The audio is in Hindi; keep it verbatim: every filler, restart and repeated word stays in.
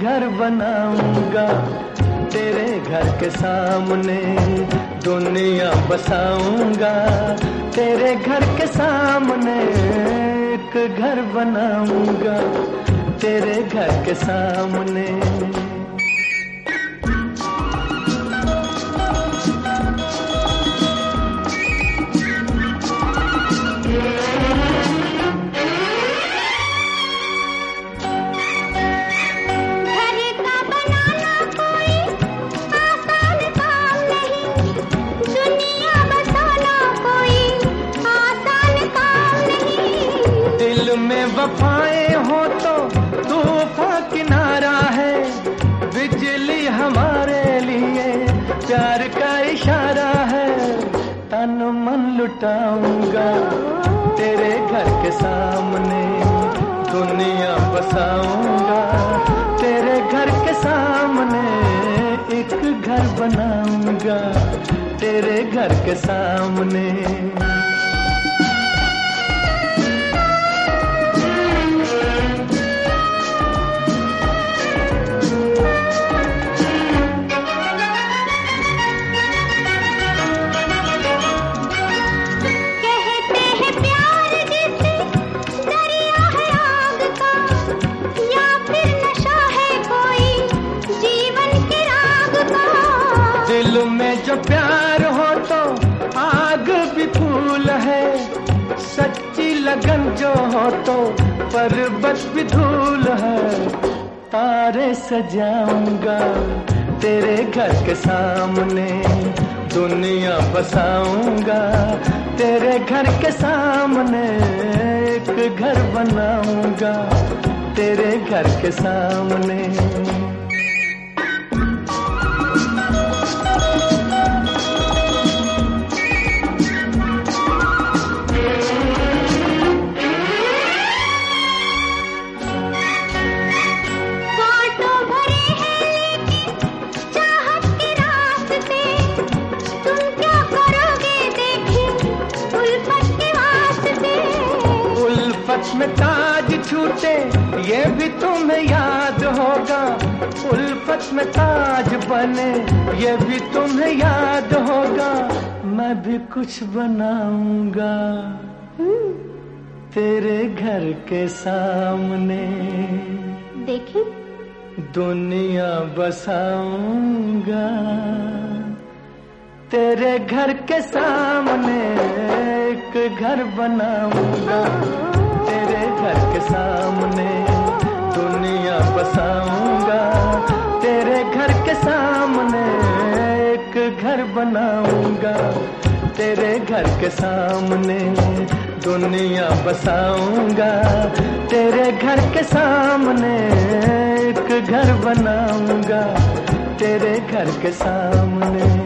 घर बनाऊंगा, तेरे घर के सामने दुनिया बसाऊंगा, तेरे घर के सामने एक घर बनाऊंगा, तेरे घर के सामने। में वफाएं हो तो तूफान किनारा है, बिजली हमारे लिए प्यार का इशारा है। तन मन लुटाऊंगा, तेरे घर के सामने दुनिया बसाऊंगा, तेरे घर के सामने एक घर बनाऊंगा, तेरे घर के सामने। दिल में जो प्यार हो तो आग भी फूल है, सच्ची लगन जो हो तो पर्वत भी धूल है। तारे सजाऊंगा, तेरे घर के सामने दुनिया बसाऊंगा, तेरे घर के सामने एक घर बनाऊंगा, तेरे घर के सामने। में ताज छूटे ये भी तुम्हें याद होगा, उल्फत में ताज बने ये भी तुम्हें याद होगा। मैं भी कुछ बनाऊंगा, तेरे घर के सामने देखी दुनिया बसाऊंगा, तेरे घर के सामने एक घर बनाऊंगा, तेरे घर के सामने दुनिया बसाऊंगा, तेरे घर के सामने एक घर बनाऊंगा, तेरे घर के सामने दुनिया बसाऊंगा, तेरे घर के सामने एक घर बनाऊंगा, तेरे घर के सामने।